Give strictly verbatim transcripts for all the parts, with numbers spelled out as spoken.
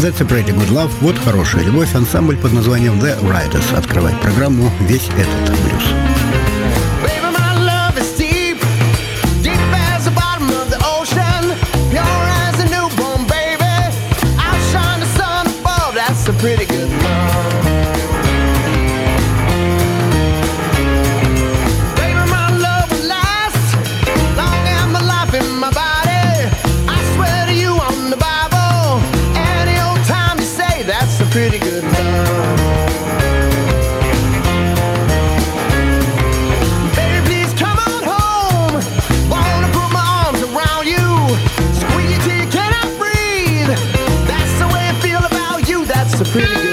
That's a Pretty Good Love, вот хорошая любовь, ансамбль под названием The Riders открывает программу «Весь этот блюз». Pretty good love. Baby, my love will last long as my life in my body. I swear to you on the Bible, any old time you say that's a pretty good love. Baby, please come on home. Wanna put my arms around you, squeeze you till you cannot breathe. That's the way I feel about you. That's a pretty good love.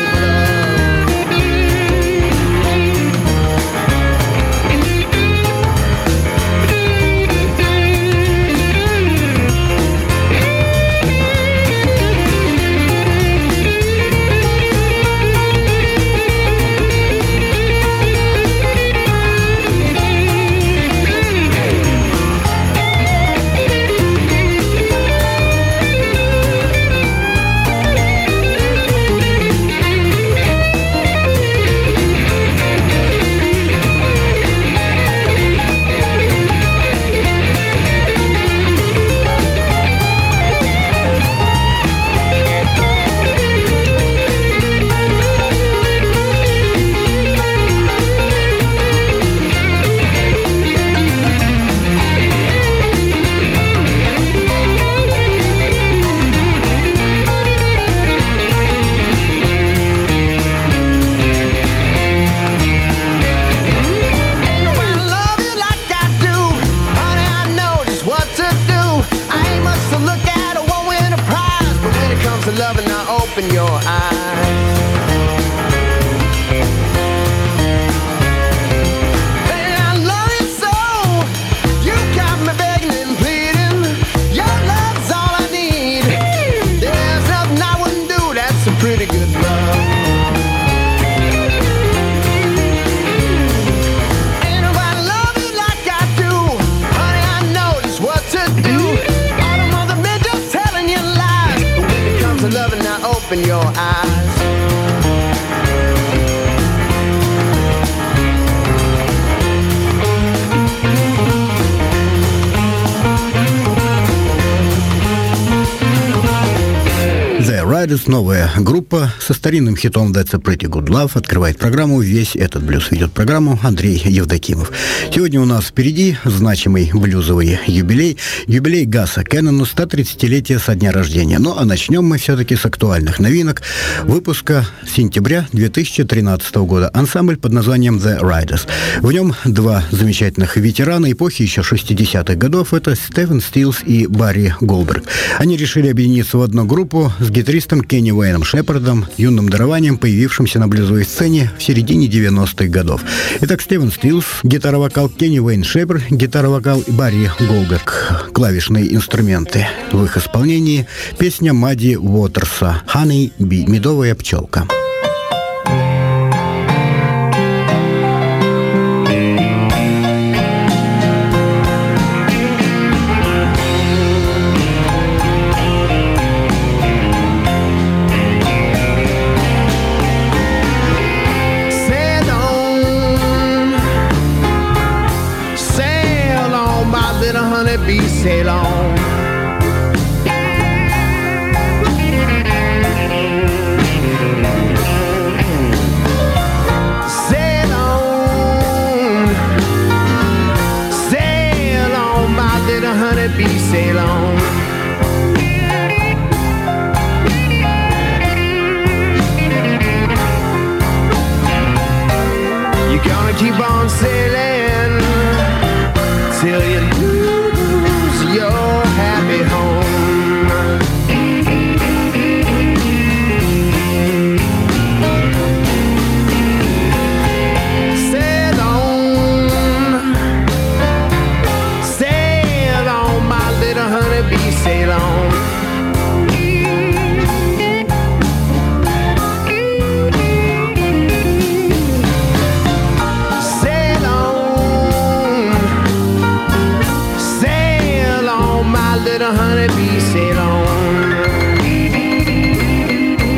Новая группа со старинным хитом That's a Pretty Good Love открывает программу «Весь этот блюз». Ведет программу Андрей Евдокимов. Сегодня у нас впереди значимый блюзовый юбилей. Юбилей Гаса Кеннона, сто тридцатилетие со дня рождения. Ну, а начнем мы все-таки с актуальных новинок выпуска сентября две тысячи тринадцатого года. Ансамбль под названием The Riders. В нем два замечательных ветерана эпохи еще шестидесятых годов. Это Стивен Стилс и Барри Голдберг. Они решили объединиться в одну группу с гитаристом Кенни Уэйном Шепардом, юным дарованием, появившимся на блюзовой сцене в середине девяностых годов. Итак, Стивен Стилс, гитара-вокал, Кенни Уэйн Шепард, гитара-вокал и Барри Голдберг, клавишные инструменты. В их исполнении песня Мадди Уотерса «Honey Bee» — «Медовая пчелка». Sail on. Sail on. Sail on, my little honeybee, sail on. You're gonna keep on sailing till you lose your happy home. Sail on, sail on, my little honeybee, sail on. Sail on, sail on, my little honeybee, sail on.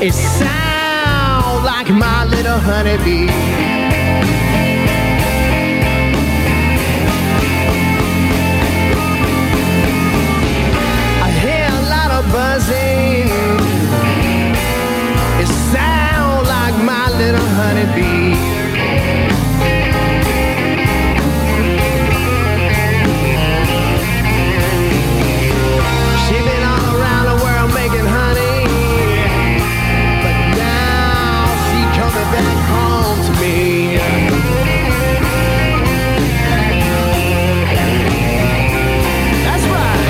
It sounds like my little honeybee. I hear a lot of buzzing. It sounds like my little honeybee. She been all around the world making honey, but now she coming back home to me. That's right.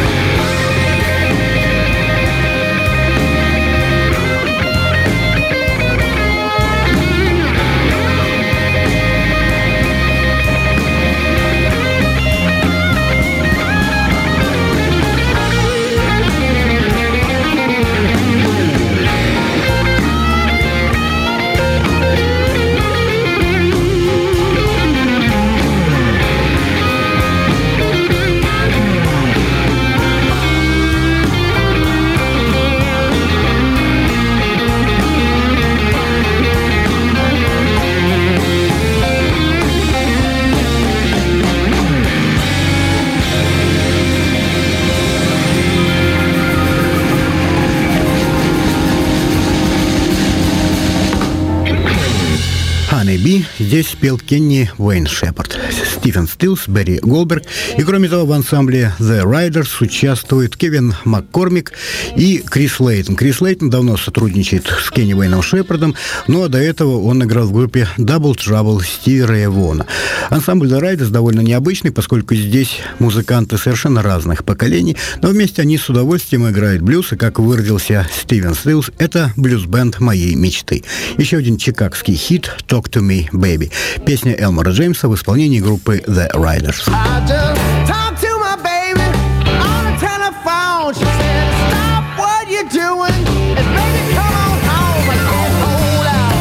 Honeybee здесь спел Кенни Уэйн Шепард, Стивен Стилс, Берри Голдберг. И кроме того, в ансамбле The Riders участвуют Кевин Маккормик и Крис Лейтон. Крис Лейтон давно сотрудничает с Кенни Уэйном Шепардом, ну а до этого он играл в группе Double Trouble Стиви Рэя Вона. Ансамбль The Riders довольно необычный, поскольку здесь музыканты совершенно разных поколений, но вместе они с удовольствием играют блюз, и, как выразился Стивен Стилс, это блюз-бенд моей мечты. Еще один чикагский хит «Talk to me, baby». Песня Элмора Джеймса в исполнении группы The Riders. I just talked to my baby on the telephone. She said, stop what you're doing and baby, come on home. I can't hold out.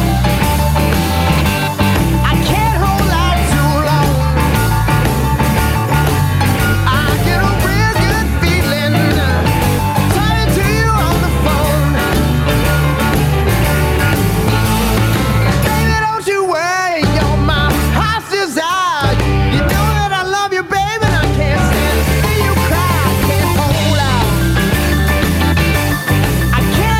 I can't hold out too long. I get a real good feeling talking to you on the phone. Baby, don't you worry, you're my heart's desire. You know that I love you, baby, and I can't stand to see you cry. I can't hold out. I can't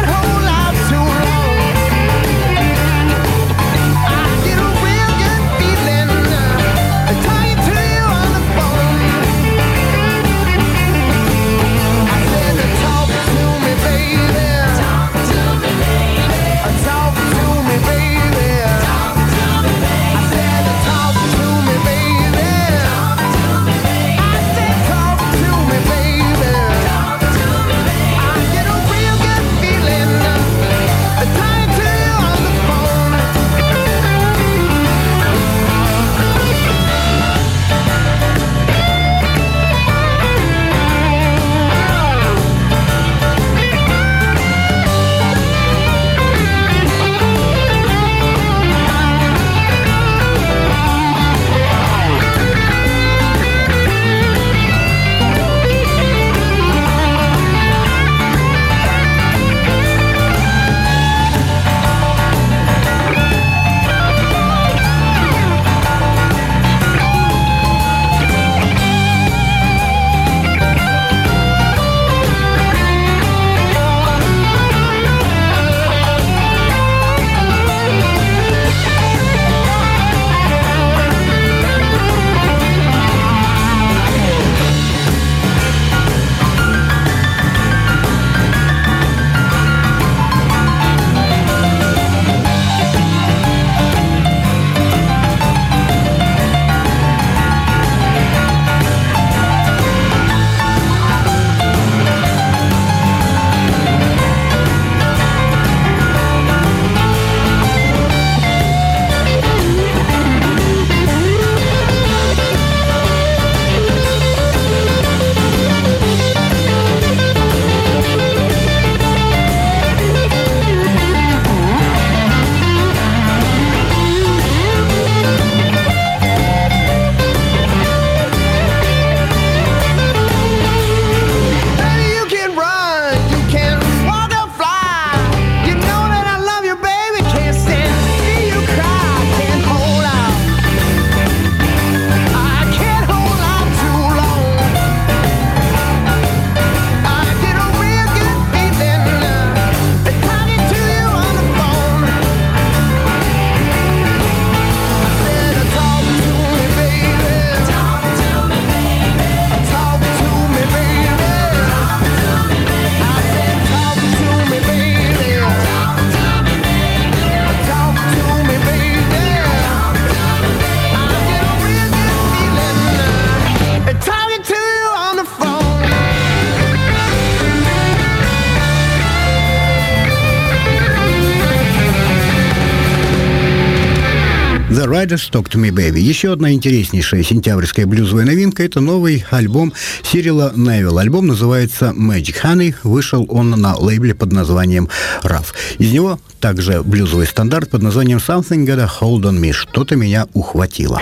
The Riders Talk to Me Baby. Еще одна интереснейшая сентябрьская блюзовая новинка – это новый альбом Сирила Невилл. Альбом называется Magic Honey. Вышел он на лейбле под названием Rough. Из него также блюзовый стандарт под названием Something Got a Hold on Me. Что-то меня ухватило.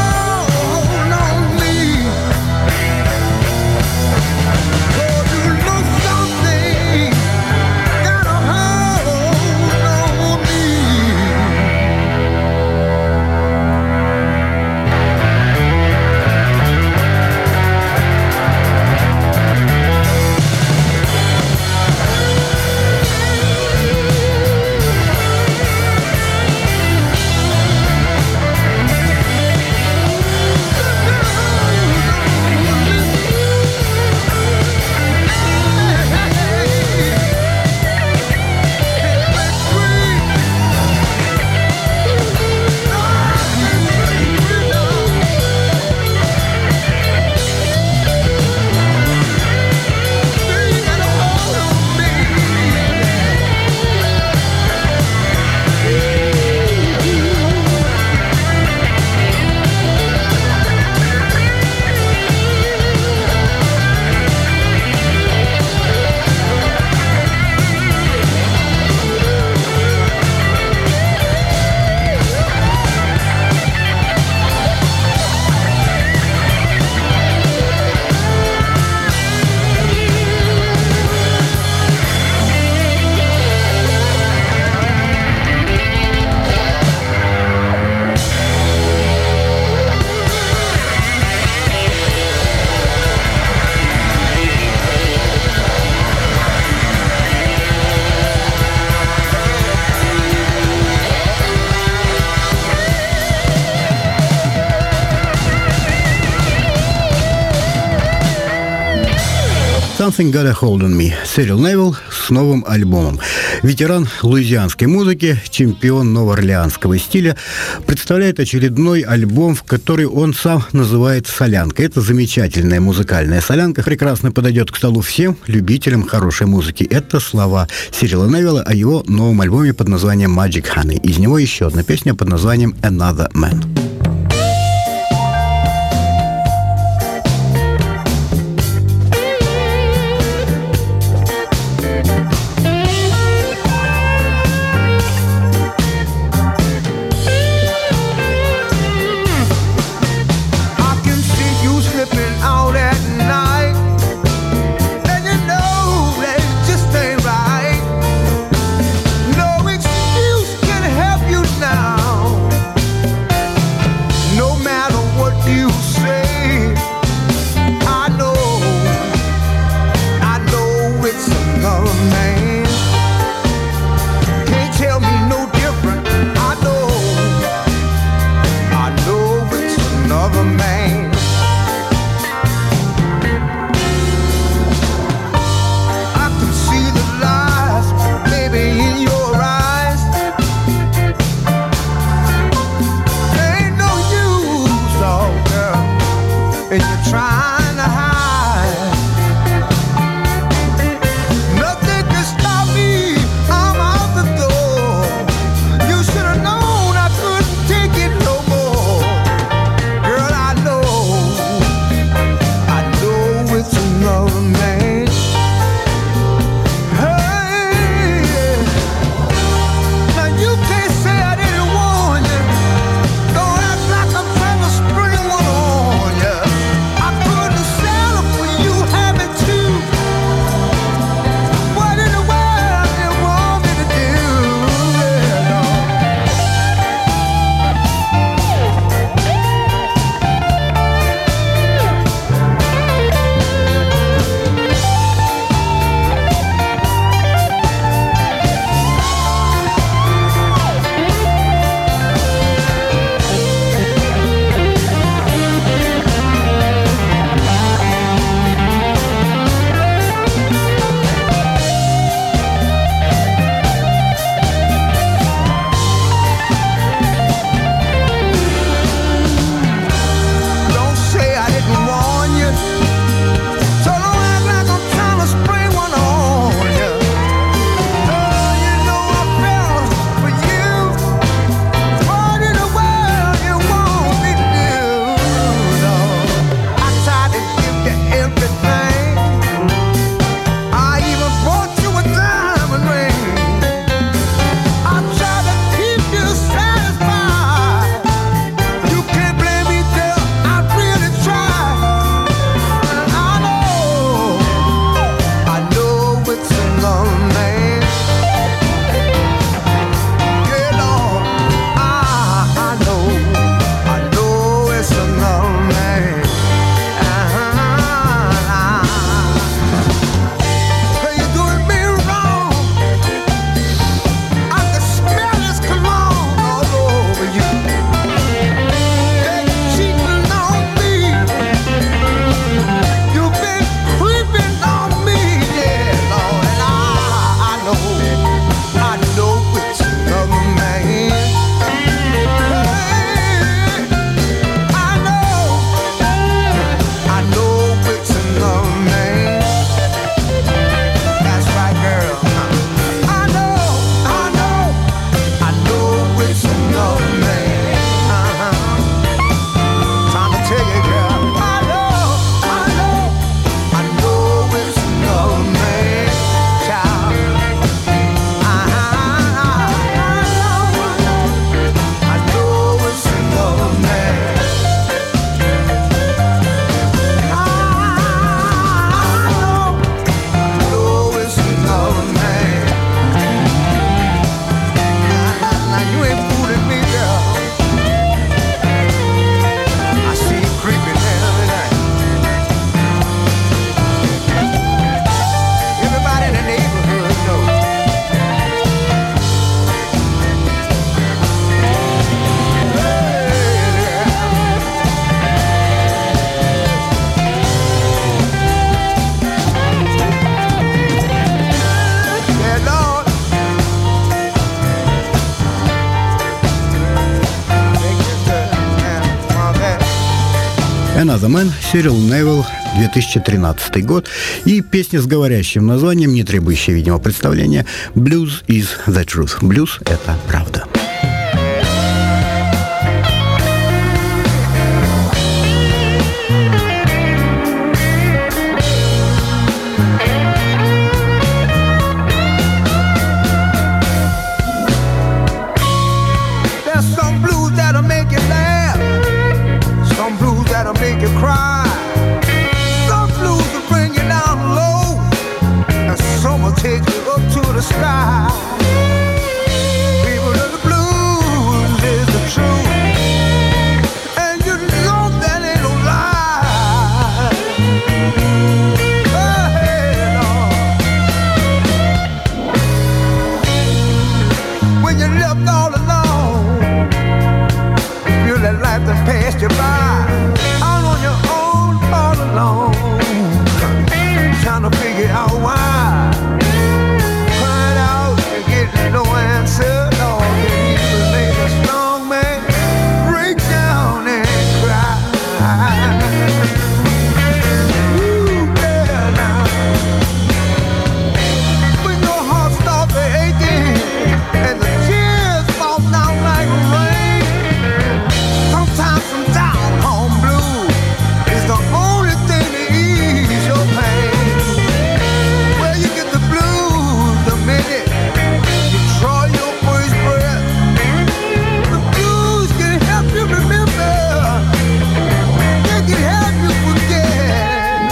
You know Something Got a Hold on Me. Сирил Невилл с новым альбомом. Ветеран луизианской музыки, чемпион новоорлеанского стиля, представляет очередной альбом, в который он сам называет «Солянка». Это замечательная музыкальная солянка, прекрасно подойдет к столу всем любителям хорошей музыки. Это слова Сирила Невилла о его новом альбоме под названием Magic Honey. Из него еще одна песня под названием Another Man. Another Man, Сирил Невилл, две тысячи тринадцатый год, и песня с говорящим названием, не требующая, видимо, представления, «Blues is the truth». Блюз — это правда. Take you up to the sky. People of the blues is the truth, and you know that ain't no lie. Oh, hey, Lord. When you're left all alone, you let life that passed you by, out on your own, all alone, trying to figure out why. No answer, no, can even make a strong man break down and cry. Ooh, yeah, now. When your heart starts aching and the tears fall down like rain, sometimes some down home blue is the only thing to ease your pain. Well, you get the blues the minute draw your first breath. The blues can help you remember. They can help you forget.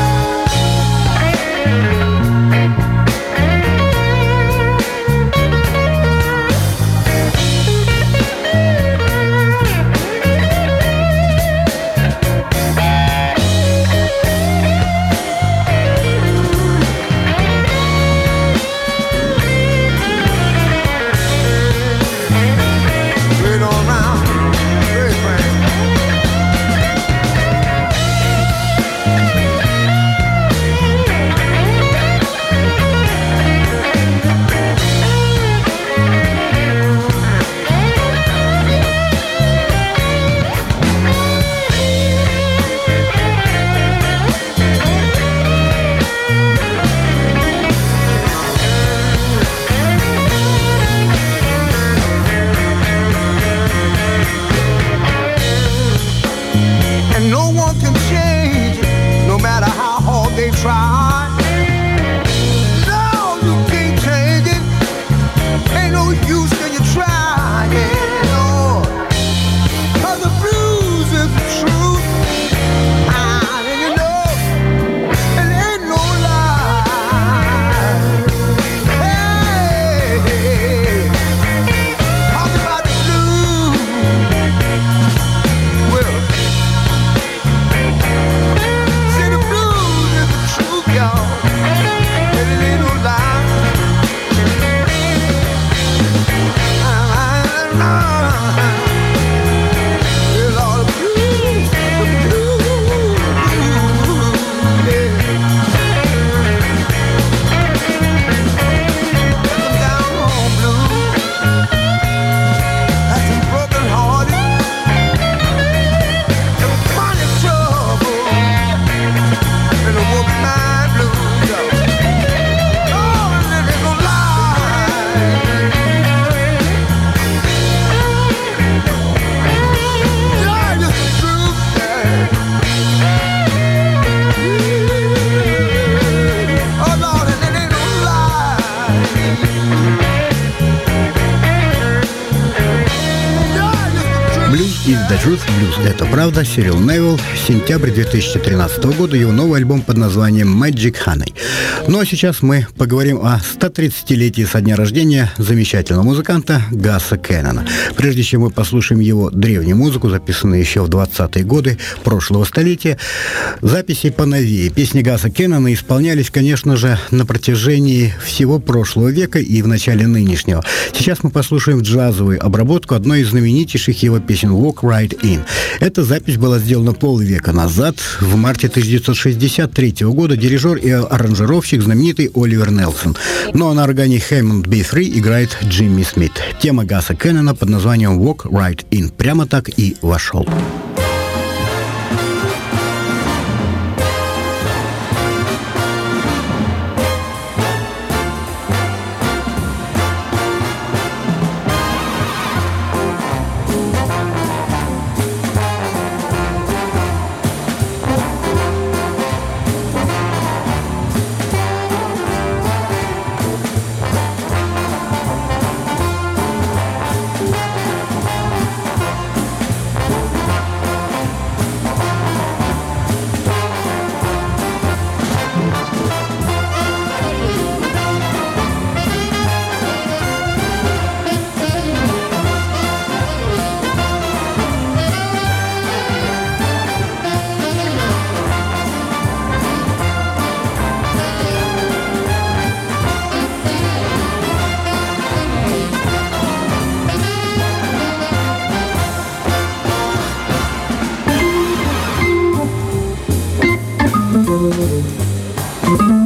The Truth, Blues — это правда, Сирил Невилл, сентябрь две тысячи тринадцатого года, его новый альбом под названием Magic Honey. Ну а сейчас мы поговорим о ста тридцатилетии со дня рождения замечательного музыканта Гаса Кеннона. Прежде чем мы послушаем его древнюю музыку, записанную еще в двадцатые годы прошлого столетия, записи поновее. Песни Гаса Кеннона исполнялись, конечно же, на протяжении всего прошлого века и в начале нынешнего. Сейчас мы послушаем джазовую обработку одной из знаменитейших его песен «Walk Right In». Эта запись была сделана полвека назад, в марте тысяча девятьсот шестьдесят третьего года, дирижер и аранжировщик знаменитый Оливер Нелсон. Ну а на органе Hammond би три играет Джимми Смит. Тема Гаса Кеннона под названием «Walk Right In» прямо так и вошел.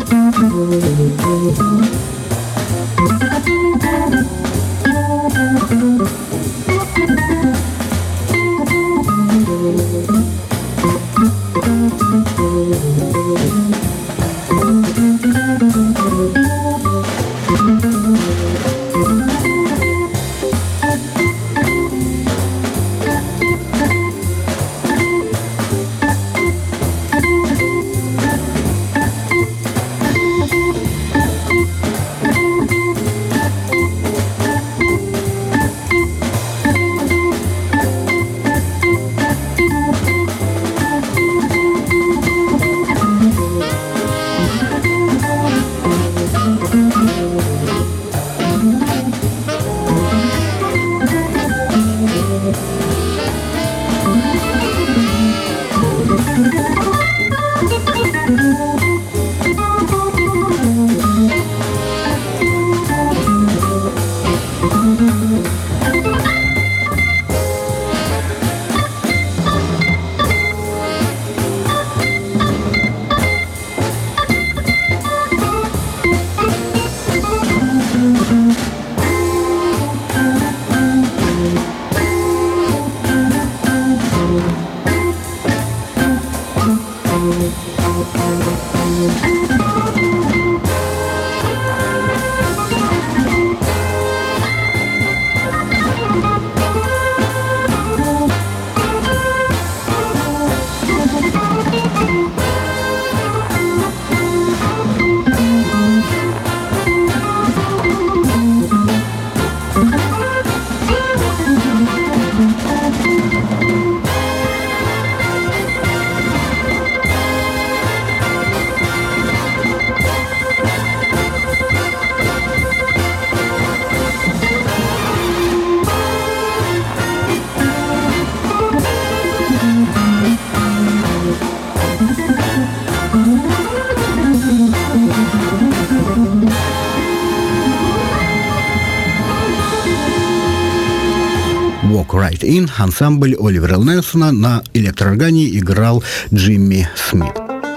Walk Right In, ансамбль Оливера Нельсона, на электрооргане играл Джимми Смит.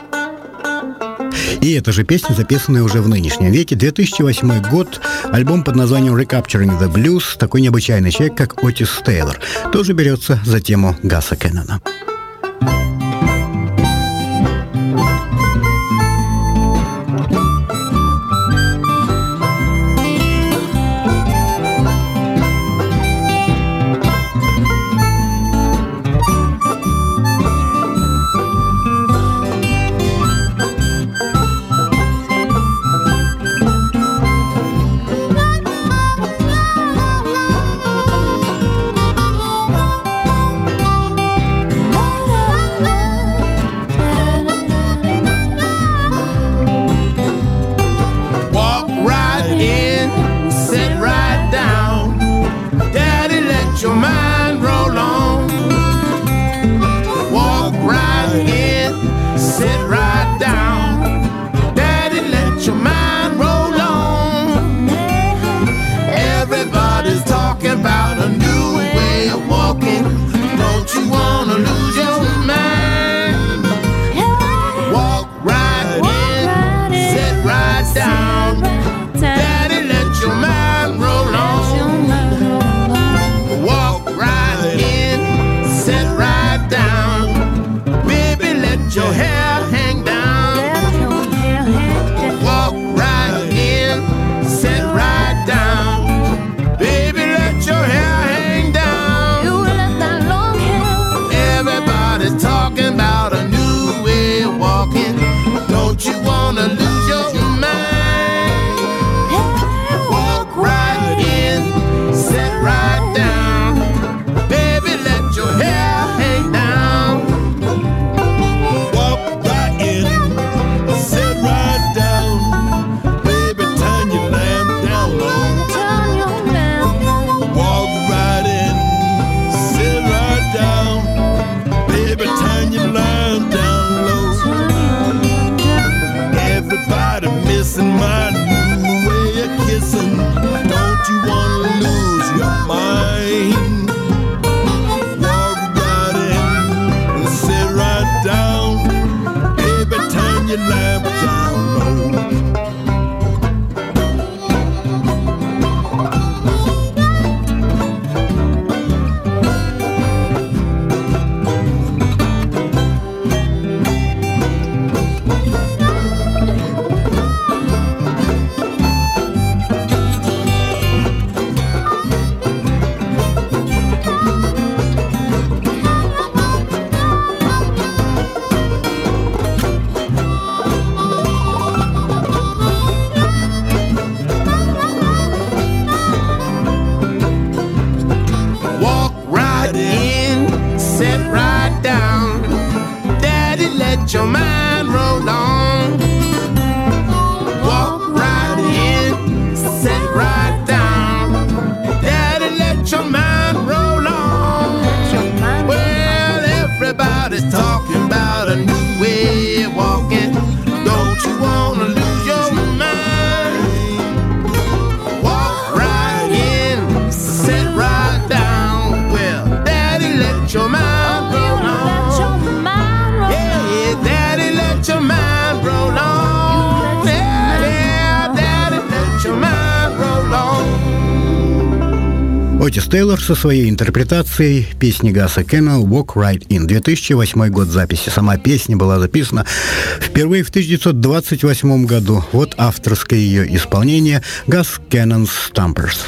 И эта же песня, записанная уже в нынешнем веке, две тысячи восьмой год, альбом под названием Recapturing the Blues, такой необычайный человек, как Отис Тейлор, тоже берется за тему Гаса Кеннона. Your lamp down low. your mind roll on. Walk right in, sit right down. Daddy, let your mind roll on. Well, everybody's talking about a new way of walking. Don't you wanna lose your mind? Walk right in, sit right down. Well, Daddy, let your mind roll on. Yeah, Daddy, let your mind roll on. Yeah, yeah, Daddy, let your mind roll on. Отис Тейлор со своей интерпретацией песни Гаса Кеннона «Walk Right In». две тысячи восьмой год записи. Сама песня была записана впервые в тысяча девятьсот двадцать восьмом году. Вот авторское ее исполнение «Gus Cannon's Stompers».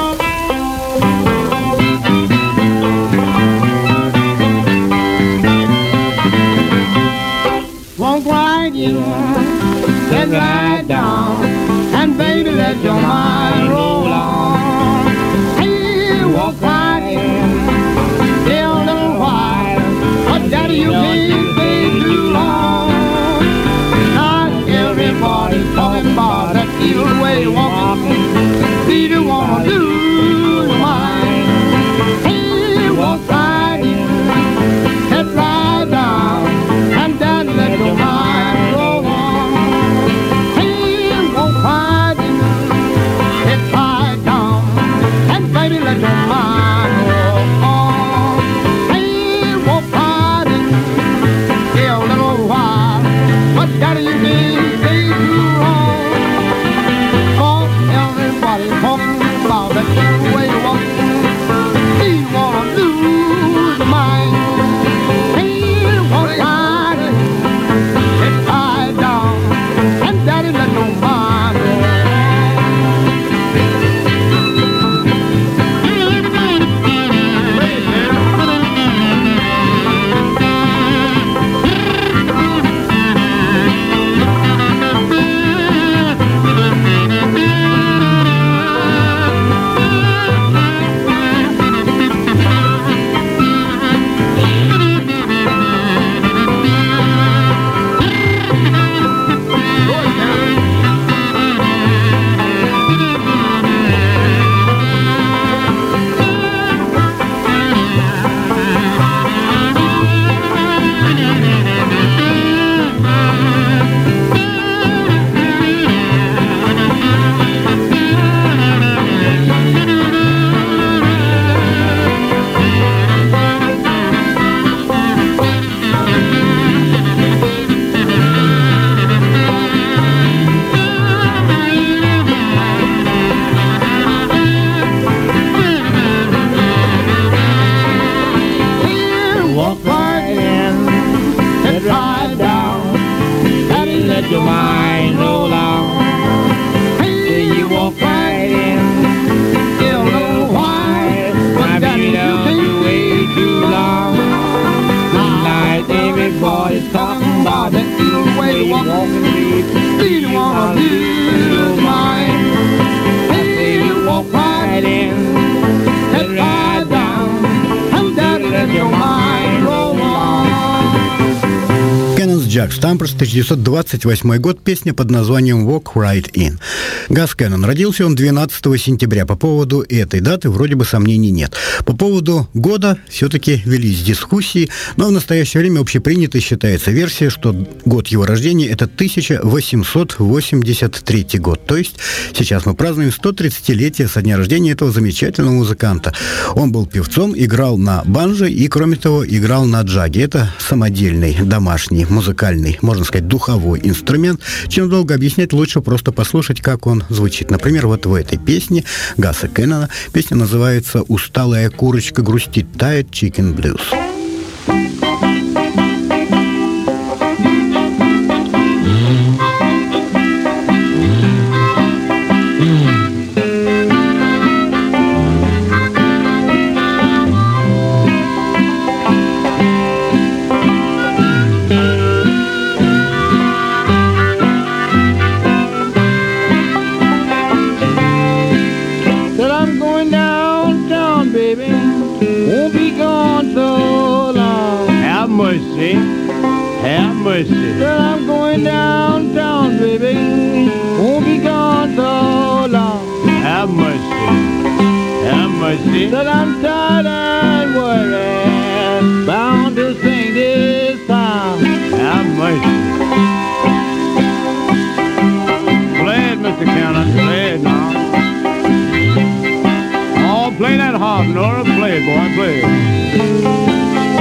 Walk right in, get right down, and baby, let your mind roll on. Hey, walk right in, stay a little while, but daddy, you can't stay too long. Not everybody's talking about that evil way of walking. Do you wanna lose your mind? Hey, walk right in, get right down, and daddy, let your mind roll on. Hey, walk right in, get right down, and baby, let your mind roll on. Hey, walk right in, stay a little while, but daddy, you can't stay too long. Cause everybody's talking about that new way to walk. Do you wanna lose your mind? Hey, walk right in, get right down, and daddy, let your mind roll on. Walk right in, get right down, daddy, let your mind roll on. Hey, you walk right in, get a little while, but daddy, you can't wait too long. Tonight, everybody's talking about that new way to walk. Do you wanna lose your mind? Hey, you walk right in, get right down, and daddy, let your mind roll on. Cannon's Jack Stompers, тысяча девятьсот двадцать восьмой год, песня под названием «Walk Right In». Гас Кеннон. Родился он двенадцатого сентября. По поводу этой даты вроде бы сомнений нет. По поводу года все-таки велись дискуссии, но в настоящее время общепринятой считается версия, что год его рождения – это тысяча восемьсот восемьдесят третий год. То есть сейчас мы празднуем сто тридцатилетие со дня рождения этого замечательного музыканта. Он был певцом, играл на банджо и, кроме того, играл на джаге. Это самодельный, домашний, музыкальный, можно сказать, духовой инструмент. Чем долго объяснять, лучше просто послушать, как он звучит. Например, вот в этой песне Гаса Кеннона. Песня называется «Усталая курочка грустит, тает Chicken Blues». Won't be gone so long. mercy. Well, I'm going downtown, baby. Won't be gone so long. Have mercy. Have mercy. That I'm tired and worried. Bound to sing this song. Have mercy. Play it, Mister Cannon. Play it now. Oh, play that harp, Nora. Play it, boy. Play it.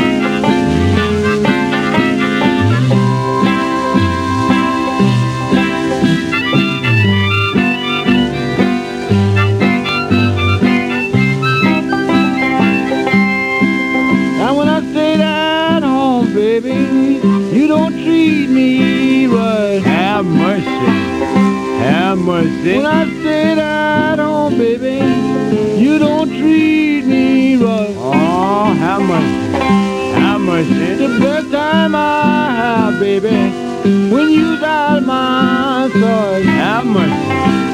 Have mercy, have mercy. When I stayed at home, baby, you don't treat me right. Oh, have mercy, have mercy. The best time I have, baby, when you's out of my sight. Have mercy.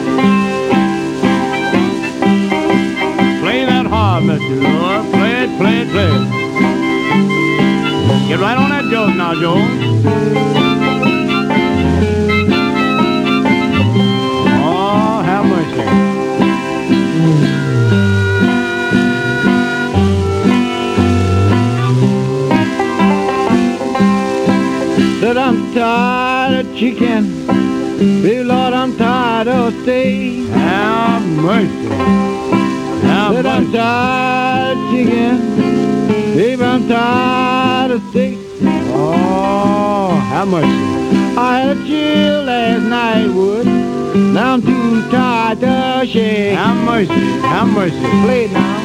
Play that harp, Mister Lord. Play it, play it, play it. Get right on that joke now, Joe. Said I'm tired of chicken, baby Lord, I'm tired of steak. Have mercy. Have Said mercy. I'm tired of chicken, baby, I'm tired of steak. Oh, how mercy. I had a chill last night, Wood. Now I'm too tired to shake. Have mercy. Have mercy. Play it now.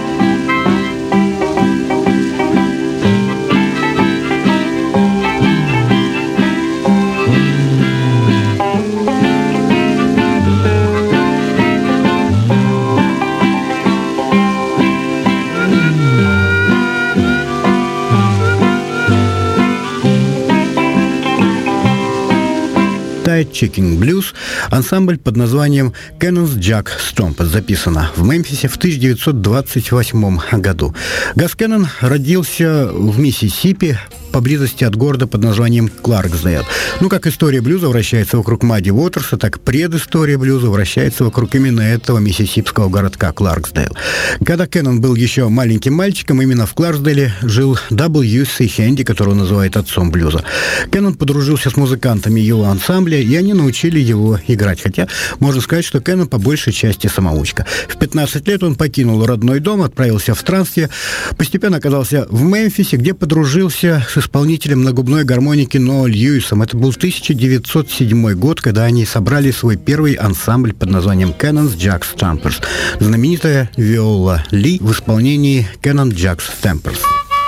Tight Chicken Blues, ансамбль под названием Cannon's Jack Stompers, записано в Мемфисе в тысяча девятьсот двадцать восьмом году. Газ Кеннон родился в Миссисипи, поблизости от города под названием Кларксдейл. Ну, как история блюза вращается вокруг Мадди Уотерса, так предыстория блюза вращается вокруг именно этого миссисипского городка Кларксдейл. Когда Кеннон был еще маленьким мальчиком, именно в Кларксдейле жил дабл ю си Хенди, которого называют отцом блюза. Кеннон подружился с музыкантами его ансамбля, и они научили его играть. Хотя, можно сказать, что Кеннон по большей части самоучка. В пятнадцать лет он покинул родной дом, отправился в странствие, постепенно оказался в Мемфисе, где подружился с исполнителем на губной гармонике Ноа Льюисом. Это был тысяча девятьсот седьмой год, когда они собрали свой первый ансамбль под названием Cannon's Jack Stompers. Знаменитая Виола Ли в исполнении Cannon Jack Stompers.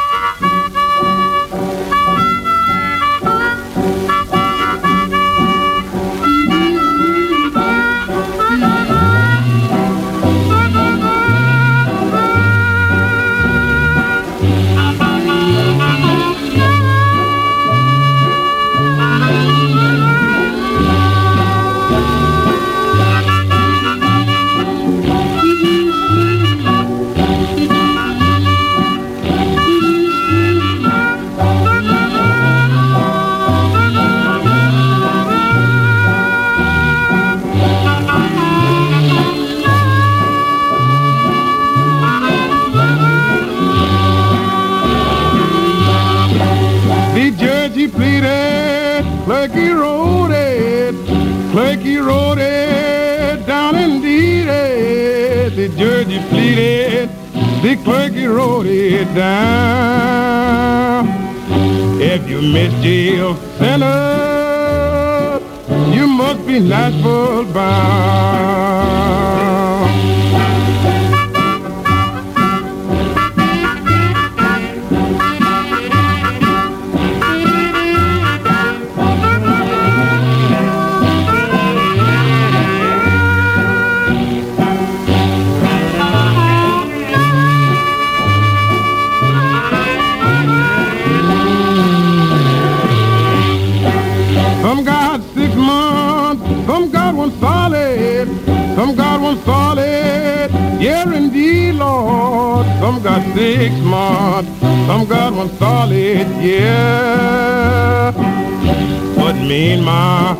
Clerky wrote it, Clerky wrote it, down indeed it. The Jersey pleaded, the Clerky wrote it down. If you miss jail center, you must be Nashville bound. Solid, some got one solid, yeah indeed, Lord. Some got six months, some got one solid, yeah. but me and my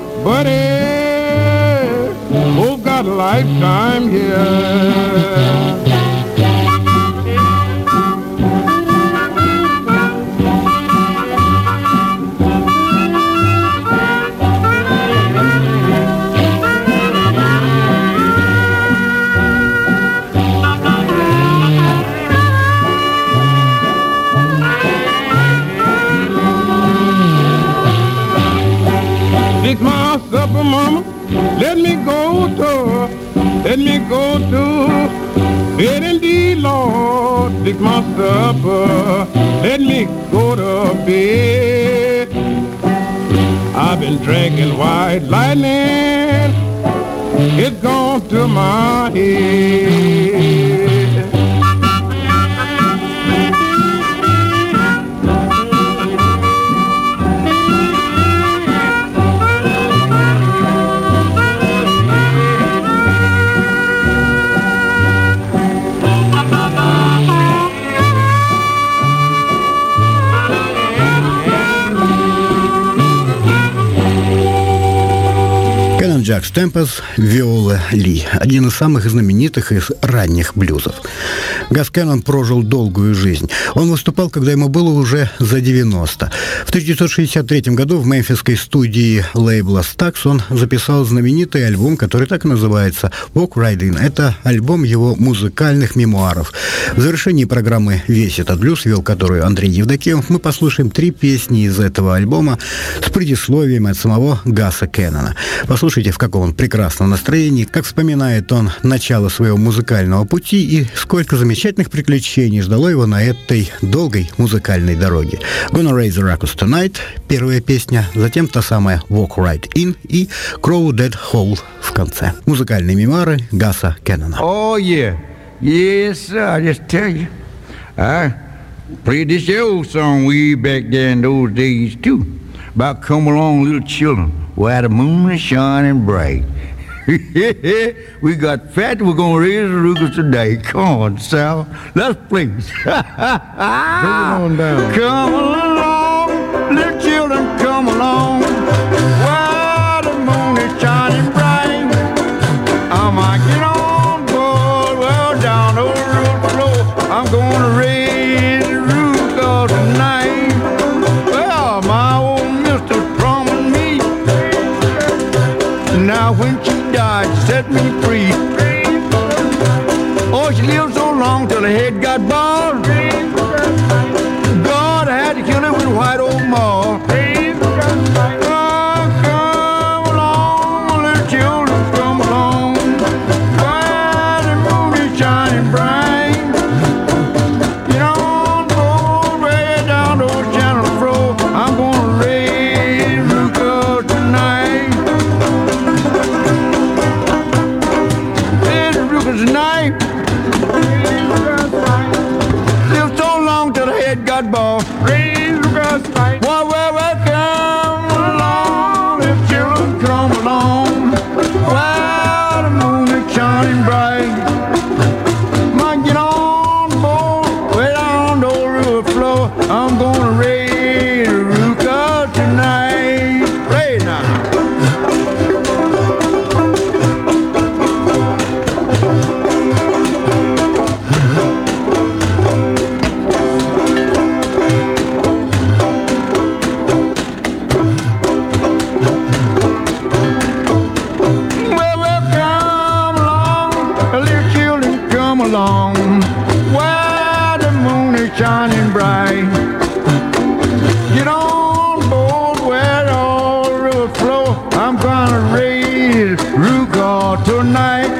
buddy both got a lifetime here. My supper, mama, let me go to, let me go to bed indeed, Lord. Fix my supper, let me go to bed. I've been drinking white lightning, it's gone to my head. Джак Стэмпес, Виола Ли, один из самых знаменитых из ранних блюзов. Газ Кеннон прожил долгую жизнь. Он выступал, когда ему было уже за девяносто. В тысяча девятьсот шестьдесят третьем году в мемфисской студии лейбла Stax он записал знаменитый альбом, который так и называется «Walk Right In». Это альбом его музыкальных мемуаров. В завершении программы «Весь этот блюз», вел которую Андрей Евдокимов, мы послушаем три песни из этого альбома с предисловием от самого Газа Кеннона. Послушайте, в каком он прекрасном настроении, как вспоминает он начало своего музыкального пути и сколько замечательных приключений ждало его на этой долгой музыкальной дороге. «Gonna Raise the Ruckus Tonight» — первая песня, затем та самая «Walk Right In» и «Crow That Hole» в конце. Музыкальные мемуары Газа Кеннона. Oh, yeah. Yes, sir, I just tell you. I played this old song way back there in those days, too. About come along, little children, while the moon is shining bright. We got fat, we're gonna raise the ruckus today. Come on, Sal, let's play. Bring it on down. Come along, little children, come along, while the moon is shining bright. I'm a get on board, well down the road floor. I'm gonna raise the ruckus tonight. Well, my old mister promised me. Now when she died, she set me free. Oh, she lived so long till her head got bald. God, I had to kill her with a white old maul. Oh, come along, little children, come along, while the moon is shining bright. Get on board, way down the old channel floor. I'm gonna raise ruckus tonight. Raise ruckus tonight. Lived so long till the head got bald. Raise ruckus tonight. Well, well, well, come along, if children come along, while the moon is shining bright. Might get on board, way down the river floor. I'm gonna raise ruckus tonight. Raise now. Well, well, come along, little children, come along, while the moon is shining bright. Get on board where all the river flow. I'm gonna raise ruckus tonight.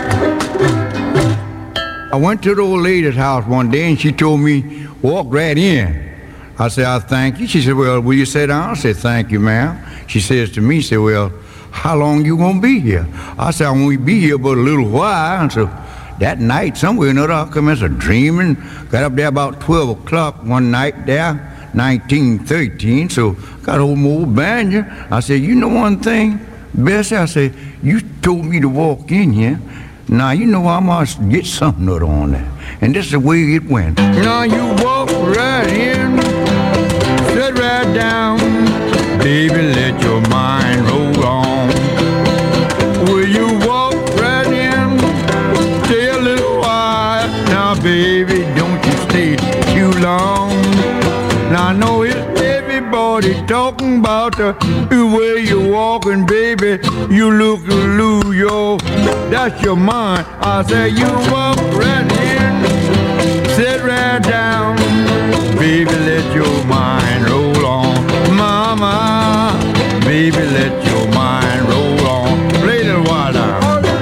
I went to the old lady's house one day and she told me, walk right in. I said, I thank you. She said, well, will you sit down? I said, thank you, ma'am. She says to me, she said, well, how long you gonna be here? I said, I'm gonna be here but a little while. And so that night, somewhere or another, I commenced a dreaming. Got up there about twelve o'clock one night there, nineteen thirteen. So got a whole old banjo. I said, you know one thing, Bessie? I said, you told me to walk in here. Now, you know I must get something out on that. And this is the way it went. Now you walk right in, sit right down, baby, let your mind roll on. Will you walk right in, stay a little while? Now, baby, don't you stay too long. Now, I know it's everybody talking about the, the way you're walking, baby. You look loose, yo, that's your mind. I say you walk right in, sit right down. Baby, let your mind roll on. Mama, baby, let your mind roll on. Play the wild out.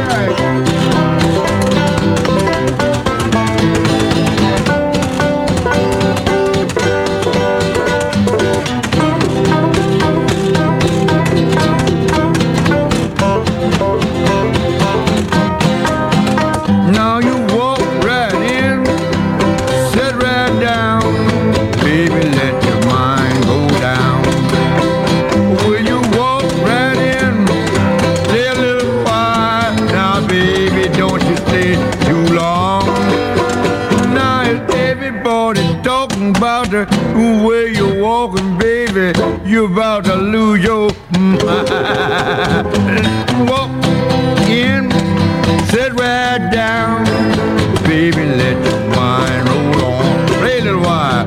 The way you're walking, baby, you're about to lose your walk in, sit right down, baby, let your mind roll on. Play a little while.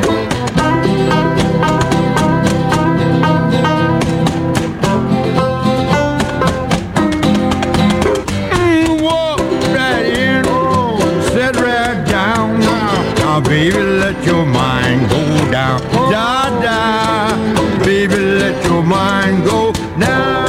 Mm, walk right in, sit right down, now, baby, let your mind go down. Da da, baby, let your mind go down.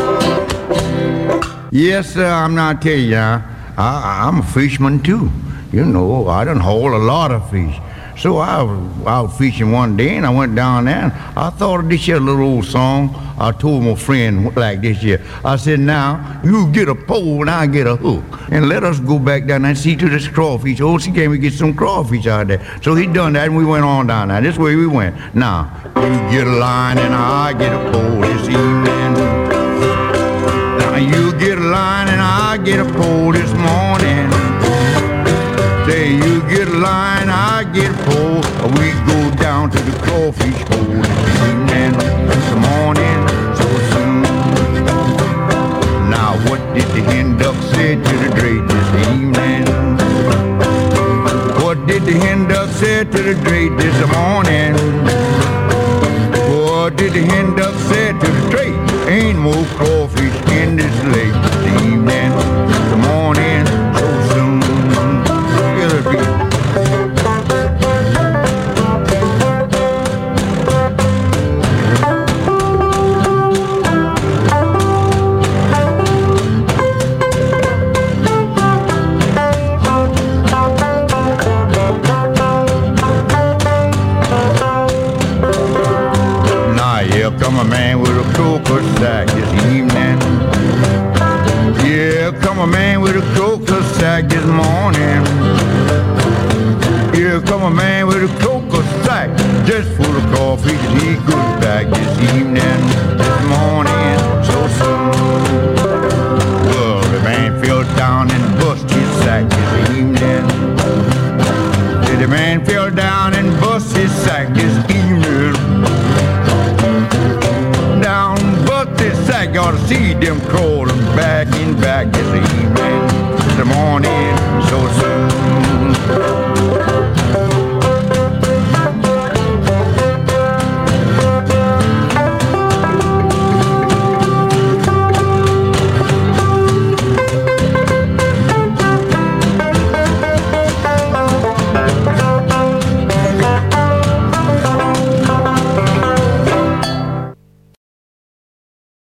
Yes, sir, I'm not telling you, I, I'm a fisherman too. You know, I done haul a lot of fish. So I was out fishing one day and I went down there and I thought of this here little old song. I told my friend like this here. I said, now, you get a pole and I get a hook. And let us go back down and see to this crawfish. Oh, she came and get some crawfish out there. So he done that and we went on down there. This way we went. Now, you get a line and I get a pole this evening. Now, you get a line and I get a pole this morning. Say, you get a line, I get a pole. We go down to the crawfish hole this evening, this morning, so soon. Now, what did the hen duck say to the drake this evening? What did the hen duck say to the drake this morning? What did the hen duck say to the drake? Ain't more crawfish in this lake this evening, this morning, so soon. Come a man with a crocus sack this evening. Yeah, come a man with a crocus sack this morning. Yeah, come a man with a crocus sack just full of coffee and he goes back this evening, this morning, so soon.